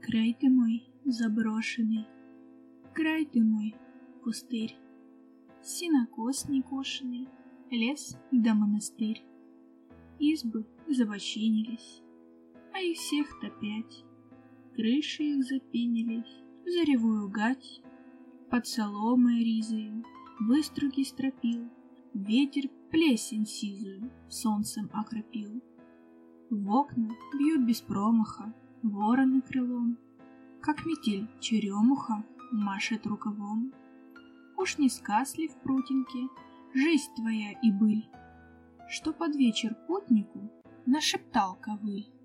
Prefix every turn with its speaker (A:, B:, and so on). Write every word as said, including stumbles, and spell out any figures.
A: Край ты мой заброшенный, край ты мой пустырь, сенокос некошенный, лес да монастырь. Избы забочинились, а их всех-то пять, крыши их запенились в заревую гать. Под соломой ризою выструги стропил, ветер плесень сизую солнцем окропил. В окна бьют без промаха вороны крылом, как метель черемуха машет рукавом. Уж не сказ ли в прутинке жизнь твоя и быль, что под вечер путнику нашептал ковыль?